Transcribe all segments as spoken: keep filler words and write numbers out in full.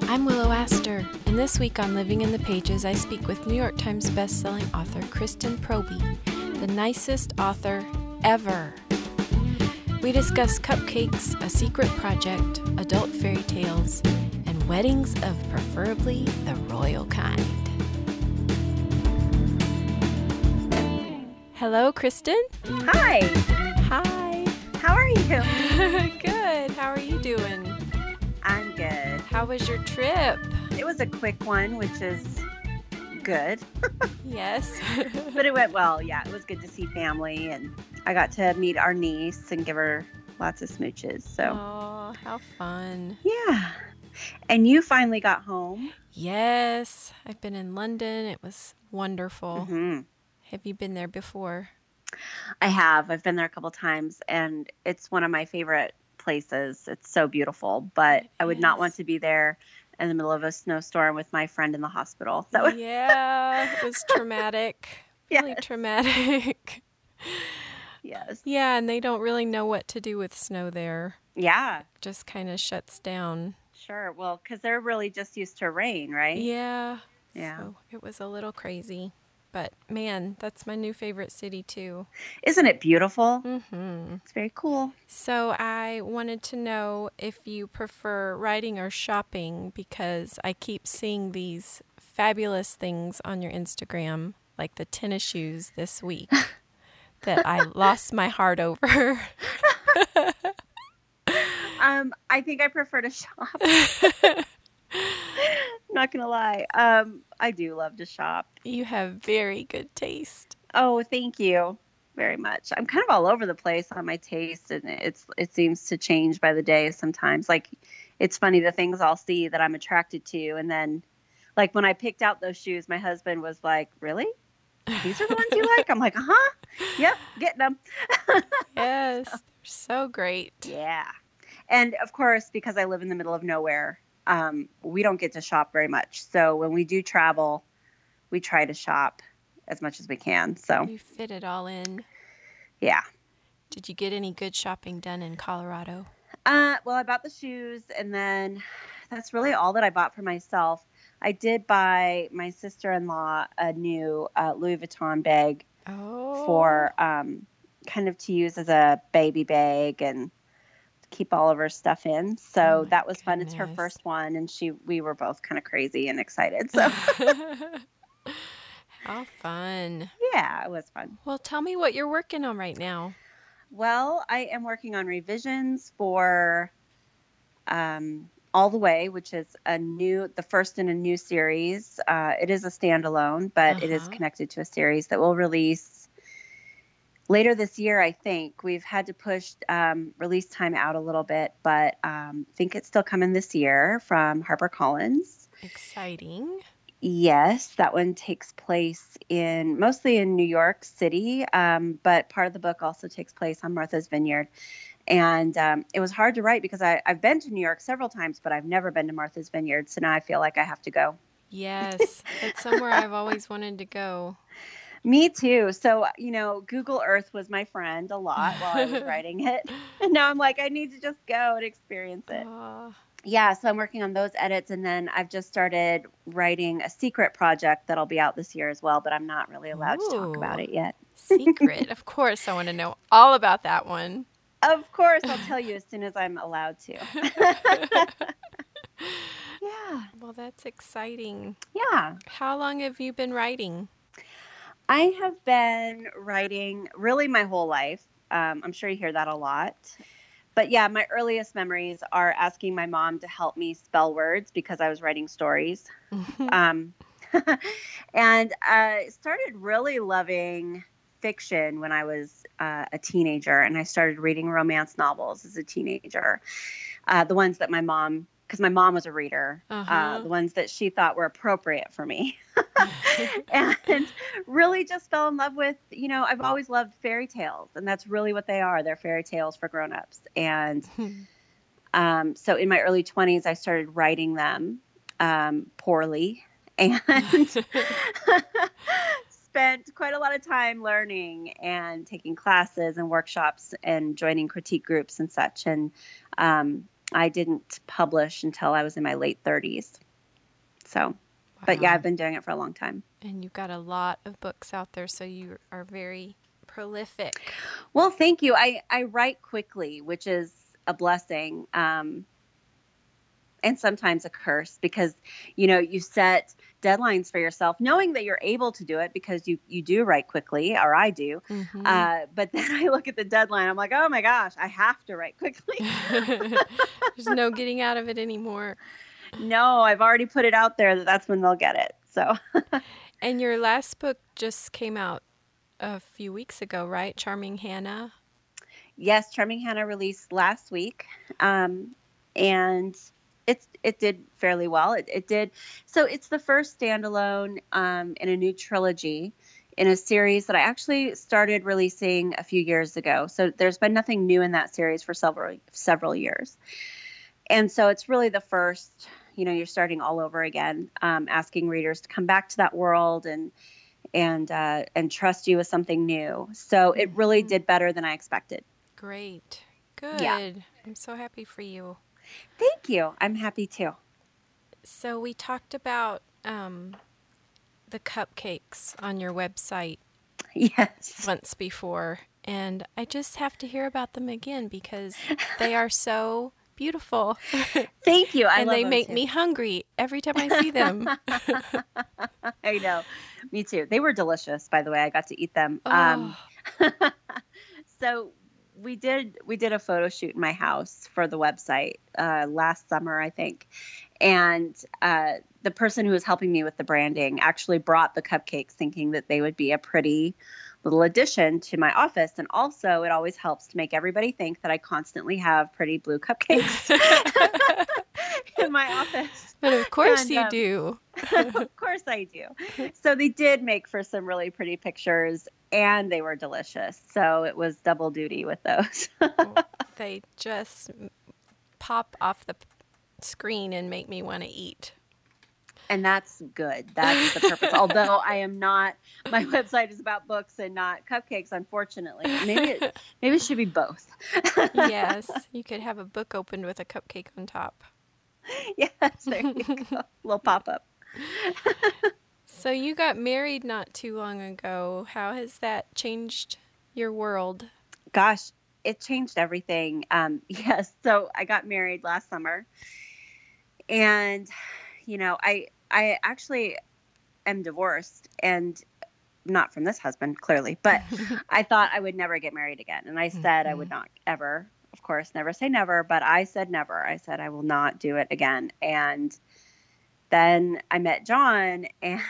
I'm Willow Astor, and this week on Living in the Pages, I speak with New York Times bestselling author Kristen Proby, the nicest author ever. We discuss cupcakes, a secret project, adult fairy tales, and weddings of preferably the royal kind. Hello, Kristen. Hi. Hi. How are you? Good. How are you doing? I'm good. How was your trip? It was a quick one, which is good. Yes. But it went well. Yeah, it was good to see family, and I got to meet our niece and give her lots of smooches. So, oh, how fun. Yeah. And you finally got home. Yes. I've been in London. It was wonderful. Mm-hmm. Have you been there before? I have. I've been there a couple times, and it's one of my favorite places. It's so beautiful, but It I would not is. want to be there in the middle of a snowstorm with my friend in the hospital. That would... Yeah, it was traumatic. Really Yes. traumatic. Yes. Yeah, and they don't really know what to do with snow there. Yeah. It just kind of shuts down. Sure. Well, because they're really just used to rain, right? Yeah. Yeah. So it was a little crazy. But man, that's my new favorite city too. Isn't it beautiful? Mm-hmm. It's very cool. So I wanted to know if you prefer riding or shopping, because I keep seeing these fabulous things on your Instagram, like the tennis shoes this week, that I lost my heart over. um, I think I prefer to shop. Not gonna lie. Um, I do love to shop. You have very good taste. Oh, thank you very much. I'm kind of all over the place on my taste, and it's it seems to change by the day sometimes. Like, it's funny, the things I'll see that I'm attracted to, and then, like, when I picked out those shoes, my husband was like, "Really? These are the ones you like?" I'm like, "Uh-huh. Yep, getting them." Yes, they're so great. Yeah. And of course, because I live in the middle of nowhere, um, we don't get to shop very much. So when we do travel, we try to shop as much as we can. So You fit it all in. yeah. Did you get any good shopping done in Colorado? Uh, well, I bought the shoes, and then that's really all that I bought for myself. I did buy my sister-in-law a new uh, Louis Vuitton bag Oh. for um, kind of to use as a baby bag and keep all of her stuff in. So Oh my that was fun. It's her goodness. first one, and she we were both kind of crazy and excited. So How fun. yeah, it was fun. Well, tell me what you're working on right now. Well, I am working on revisions for um, All the Way, which is a new, the first in a new series. Uh, it is a standalone, but it is Uh-huh. connected to a series that will release later this year, I think. We've had to push um, release time out a little bit, but um, I think it's still coming this year from HarperCollins. Exciting. Yes, that one takes place in mostly in New York City, um, but part of the book also takes place on Martha's Vineyard. And um, it was hard to write because I, I've been to New York several times, but I've never been to Martha's Vineyard. So now I feel like I have to go. Yes, it's somewhere I've always wanted to go. Me too. So, you know, Google Earth was my friend a lot while I was writing it. And now I'm like, I need to just go and experience it. Oh, Yeah, so I'm working on those edits, and then I've just started writing a secret project that'll be out this year as well, but I'm not really allowed to talk about Ooh. it yet. secret. Of course, I want to know all about that one. Of course, I'll tell you as soon as I'm allowed to. Yeah, Well, that's exciting. yeah. How long have you been writing? I have been writing really my whole life. Um, I'm sure you hear that a lot. But yeah, my earliest memories are asking my mom to help me spell words because I was writing stories. Um, and I started really loving fiction when I was uh, a teenager, and I started reading romance novels as a teenager. Uh, the ones that my mom, because my mom was a reader, Uh-huh. uh, the ones that she thought were appropriate for me. And really just fell in love with, you know, I've always loved fairy tales, and that's really what they are. They're fairy tales for grown-ups. And um, so in my early twenties, I started writing them um, poorly and spent quite a lot of time learning and taking classes and workshops and joining critique groups and such. And um, I didn't publish until I was in my late thirties. So, wow. But yeah, I've been doing it for a long time. And you've got a lot of books out there, so you are very prolific. Well, thank you. I, I write quickly, which is a blessing. Um, and sometimes a curse because, you know, you set deadlines for yourself, knowing that you're able to do it because you, you do write quickly, or I do. Mm-hmm. Uh, but then I look at the deadline, I'm like, oh my gosh, I have to write quickly. There's no getting out of it anymore. No, I've already put it out there that that's when they'll get it. So. And your last book just came out a few weeks ago, right? Charming Hannah. Yes. Charming Hannah released last week. Um, and It's it did fairly well. It, it did. So it's the first standalone um, in a new trilogy in a series that I actually started releasing a few years ago. So there's been nothing new in that series for several several years. And so it's really the first, you know, you're starting all over again, um, asking readers to come back to that world and and uh, and trust you with something new. So it really did better than I expected. Great. Good. Yeah. I'm so happy for you. Thank you. I'm happy too. So we talked about um, the cupcakes on your website. Yes. Once before. And I just have to hear about them again because they are so beautiful. Thank you. I and love they them make too. me hungry every time I see them. I know. Me too. They were delicious, by the way. I got to eat them. Oh. Um, so we did we did a photo shoot in my house for the website uh, last summer, I think. And uh, the person who was helping me with the branding actually brought the cupcakes thinking that they would be a pretty little addition to my office. And also it always helps to make everybody think that I constantly have pretty blue cupcakes in my office. But of course and, you um, do. Of course I do. So they did make for some really pretty pictures and they were delicious. So it was double duty with those. They just pop off the screen and make me want to eat. And that's good. That's the purpose. Although I am not, my website is about books and not cupcakes, unfortunately. Maybe it, maybe it should be both. Yes, you could have a book opened with a cupcake on top. Yes, there you go. A little pop-up. So you got married not too long ago. How has that changed your world? Gosh, it changed everything. Um, yes, so I got married last summer. And, you know, I I actually am divorced, and not from this husband, clearly, but I thought I would never get married again. And I said mm-hmm. I would not ever, of course, never say never, but I said never. I said I will not do it again. And then I met John, and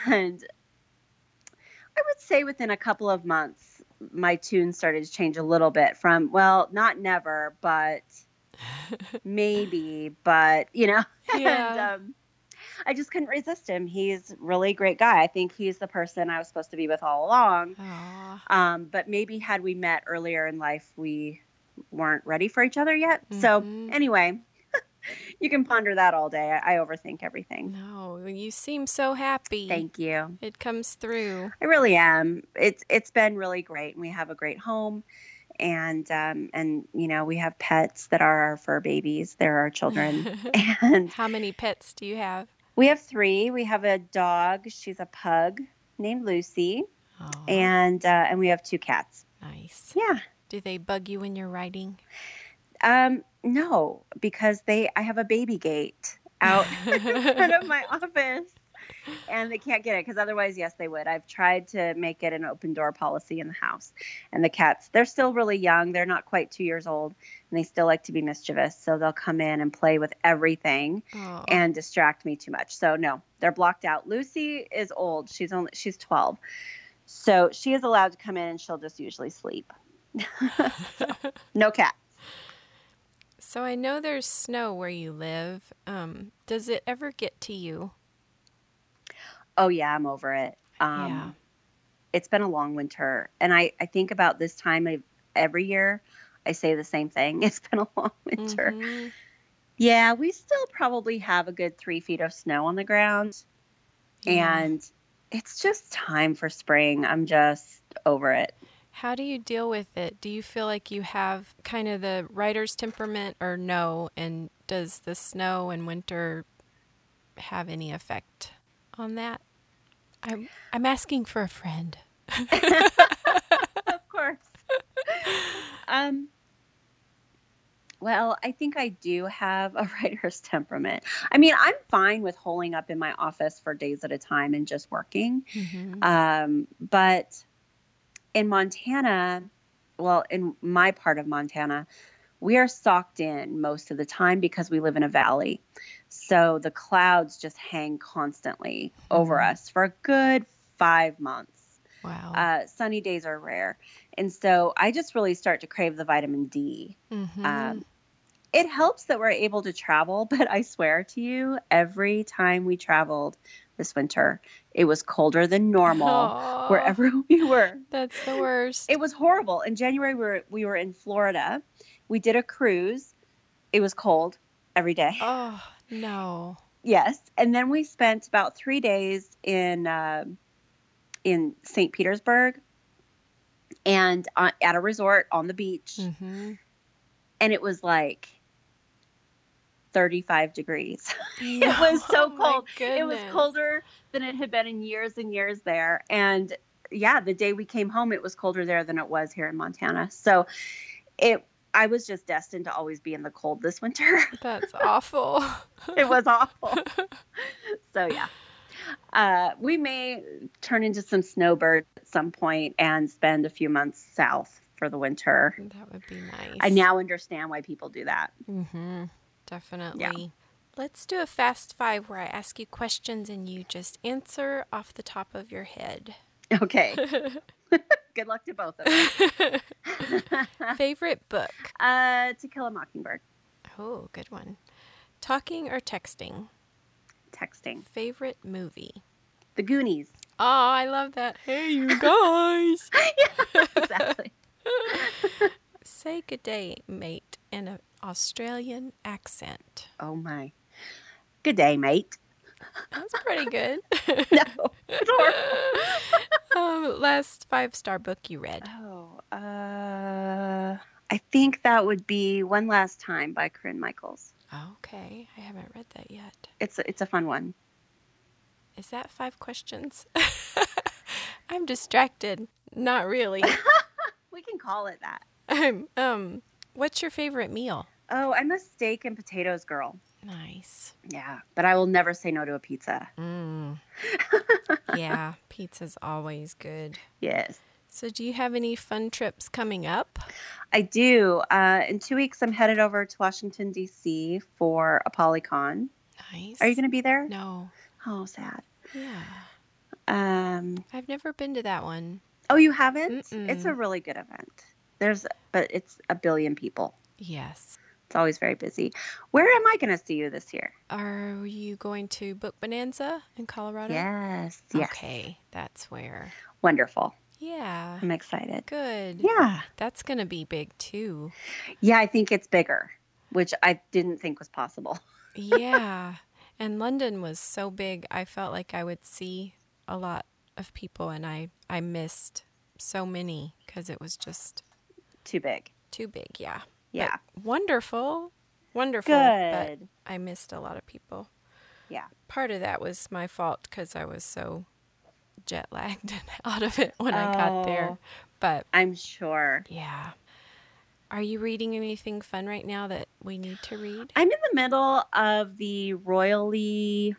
I would say within a couple of months, my tune started to change a little bit from, well, not never, but maybe, but, you know, yeah. and um, I just couldn't resist him. He's a really great guy. I think he's the person I was supposed to be with all along. Um, but maybe had we met earlier in life, we weren't ready for each other yet. Mm-hmm. So anyway, you can ponder that all day. I, I overthink everything. No, you seem so happy. Thank you. It comes through. I really am. It's It's been really great. And we have a great home. And, um, and you know, we have pets that are our fur babies. They're our children. And how many pets do you have? We have three. We have a dog. She's a pug named Lucy. Oh. And, uh, and we have two cats. Nice. Yeah. Do they bug you when you're writing? Um, no, because they, I have a baby gate out in front of my office. And they can't get it because otherwise, yes, they would. I've tried to make it an open door policy in the house. And the cats, they're still really young. They're not quite two years old. And they still like to be mischievous. So they'll come in and play with everything oh. and distract me too much. So no, they're blocked out. Lucy is old. She's only she's twelve. So she is allowed to come in and she'll just usually sleep. So, no cats. So I know there's snow where you live. Um, does it ever get to you? Oh, yeah, I'm over it. Um, yeah. It's been a long winter. And I, I think about this time of every year, I say the same thing. It's been a long winter. Mm-hmm. Yeah, we still probably have a good three feet of snow on the ground. Yeah. And it's just time for spring. I'm just over it. How do you deal with it? Do you feel like you have kind of the writer's temperament or no? And does the snow and winter have any effect on that? I'm I'm asking for a friend. Of course. Um, well, I think I do have a writer's temperament. I mean, I'm fine with holing up in my office for days at a time and just working. Mm-hmm. Um, but in Montana, well, in my part of Montana, we are socked in most of the time because we live in a valley. So the clouds just hang constantly mm-hmm. over us for a good five months. Wow. Uh, sunny days are rare. And so I just really start to crave the vitamin D. Mm-hmm. Um, it helps that we're able to travel, but I swear to you, every time we traveled this winter, it was colder than normal Aww, wherever we were. That's the worst. It was horrible. In January, we were, we were in Florida. We did a cruise. It was cold every day. Oh, no. Yes. And then we spent about three days in uh, in Saint Petersburg and uh, at a resort on the beach. Mm-hmm. And it was like thirty-five degrees. It was so oh cold. It was colder than it had been in years and years there. And yeah, the day we came home, it was colder there than it was here in Montana. So it, I was just destined to always be in the cold this winter. That's awful. It was awful. So yeah, uh, we may turn into some snowbirds at some point and spend a few months south for the winter. That would be nice. I now understand why people do that. Mm-hmm. Definitely. Yeah. Let's do a fast five where I ask you questions and you just answer off the top of your head. Okay. Good luck to both of us. Favorite book? Uh, To Kill a Mockingbird. Oh, good one. Talking or texting? Texting. Favorite movie? The Goonies. Oh, I love that. Hey, you guys. Yeah, exactly. Say good day, mate, in an Australian accent. Oh, my. Good day, mate. That's pretty good. No, it's horrible. um, last five-star book you read? Oh, uh, I think that would be One Last Time by Corinne Michaels. Okay, I haven't read that yet. It's a, it's a fun one. Is that five questions? I'm distracted. Not really. We can call it that. Um, um, what's your favorite meal? Oh, I'm a steak and potatoes girl. Nice. Yeah, but I will never say no to a pizza. Mm. Yeah, pizza's always good. Yes. So do you have any fun trips coming up? I do. Uh, in two weeks, I'm headed over to Washington, D C for a Polycon. Nice. Are you going to be there? No. Oh, sad. Yeah. Um. I've never been to that one. Oh, you haven't? Mm-mm. It's a really good event. There's, but it's a billion people. Yes. It's always very busy. Where am I going to see you this year? Are you going to Book Bonanza in Colorado? Yes. Yes. Okay, that's where. Wonderful. Yeah. I'm excited. Good. Yeah. That's going to be big too. Yeah, I think it's bigger, which I didn't think was possible. Yeah. And London was so big, I felt like I would see a lot of people, and I, I missed so many because it was just Too big. too big. Yeah. Yeah. But wonderful. Wonderful. Good. But I missed a lot of people. Yeah. Part of that was my fault because I was so jet lagged and out of it when I Oh. got there. But I'm sure. yeah. Are you reading anything fun right now that we need to read? I'm in the middle of the Royally.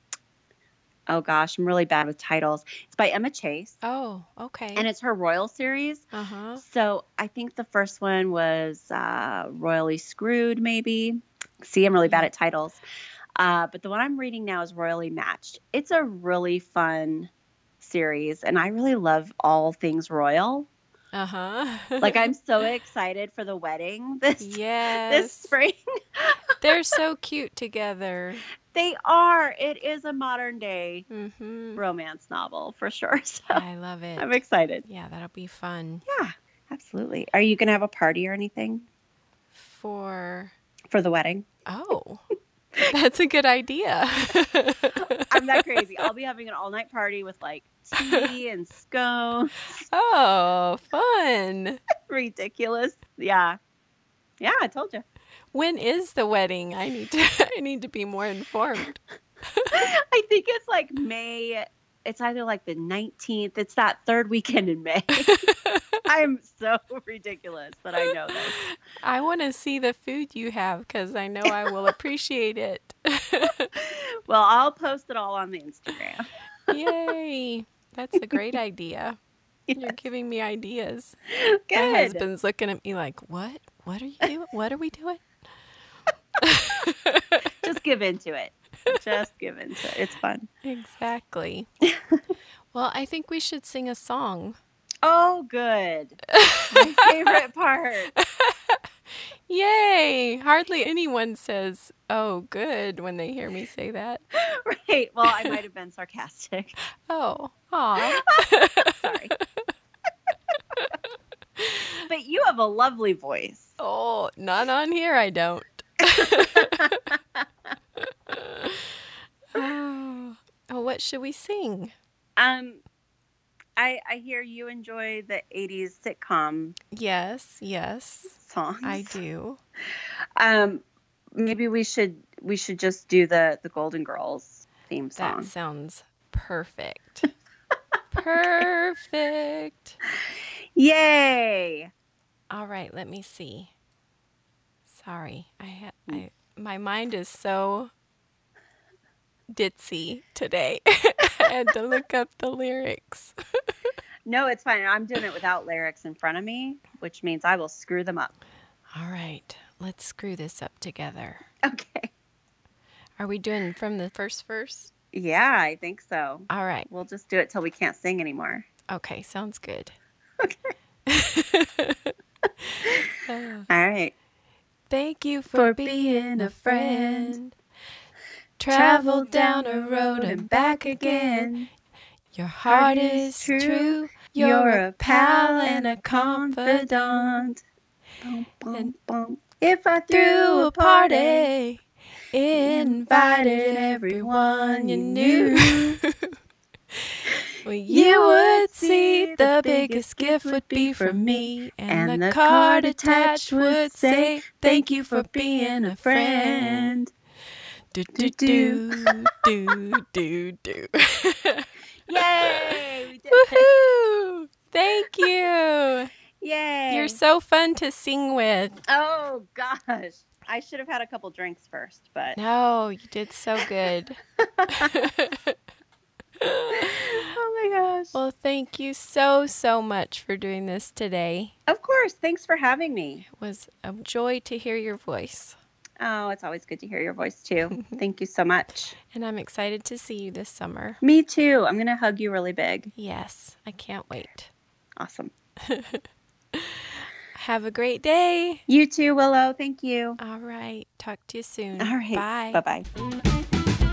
Oh gosh, I'm really bad with titles. It's by Emma Chase, Oh, okay. and it's her Royal series. Uh-huh. So I think the first one was uh, Royally Screwed, maybe. See, I'm really bad at titles. Uh, but the one I'm reading now is Royally Matched. It's a really fun series, and I really love all things royal. Uh-huh. Like, I'm so excited for the wedding this Yes. this spring. They're so cute together. They are. It is a modern day Mm-hmm. romance novel for sure. So I love it. I'm excited. Yeah, that'll be fun. Yeah, absolutely. Are you going to have a party or anything For for the wedding? oh, That's a good idea. I'm that crazy. I'll be having an all-night party with like tea and scones. Oh, fun. Ridiculous. Yeah. Yeah, I told you. When is the wedding? I need to I need to be more informed. I think it's like May. It's either like the nineteenth. It's that third weekend in May. I'm so ridiculous that I know this. I want to see the food you have because I know I will appreciate it. Well, I'll post it all on the Instagram. Yay. That's a great idea. Yes. You're giving me ideas. Good. My husband's looking at me like, what? What are you doing? What are we doing? Just give into it. Just give into it. It's fun. Exactly. Well, I think we should sing a song. Oh, good. My favorite part. Yay! Hardly anyone says, oh, good, when they hear me say that. Right. Well, I might have been sarcastic. Oh, aw. Sorry. But you have a lovely voice. Oh, not on here, I don't. Oh, oh, what should we sing? Um, I I hear you enjoy the eighties sitcom Yes, yes, songs. I do. Um, maybe we should we should just do the the Golden Girls theme song. That sounds perfect. Perfect. Yay! All right, let me see. Sorry, I had I my mind is so ditzy today. I had to look up the lyrics. No, it's fine. I'm doing it without lyrics in front of me, which means I will screw them up. All right, let's screw this up together. Okay. Are we doing from the first verse? Yeah, I think so. All right. We'll just do it till we can't sing anymore. Okay, sounds good. Okay. Uh, All right. Thank you for, For being a friend. Travel down a road and back again. Your heart is true. You're a pal and a confidant. Bum, bum, And bum. If I threw a party, invited everyone you knew. Well, you would see the biggest gift would be from me, and, And the the card card attached attached would would say, say, "Thank you for being a friend." Do do do do do do. Yay! We did it. Woohoo! Thank you. Yay! You're so fun to sing with. Oh gosh, I should have had a couple drinks first, but No, you did so good. oh my gosh. Well, thank you so, so much for doing this today. Of course. Thanks for having me. It was a joy to hear your voice. Oh, it's always good to hear your voice too. Thank you so much. And I'm excited to see you this summer. Me too. I'm gonna hug you really big. Yes, I can't wait. Awesome. Have a great day. You too, Willow. Thank you. All right. Talk to you soon. All right. Bye. Bye bye.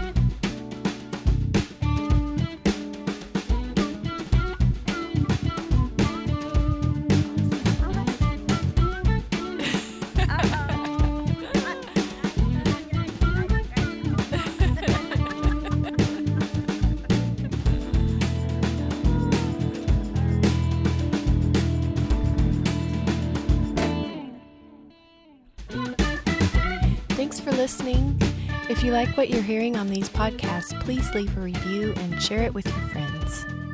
Thanks for listening. If you like what you're hearing on these podcasts, please leave a review and share it with your friends.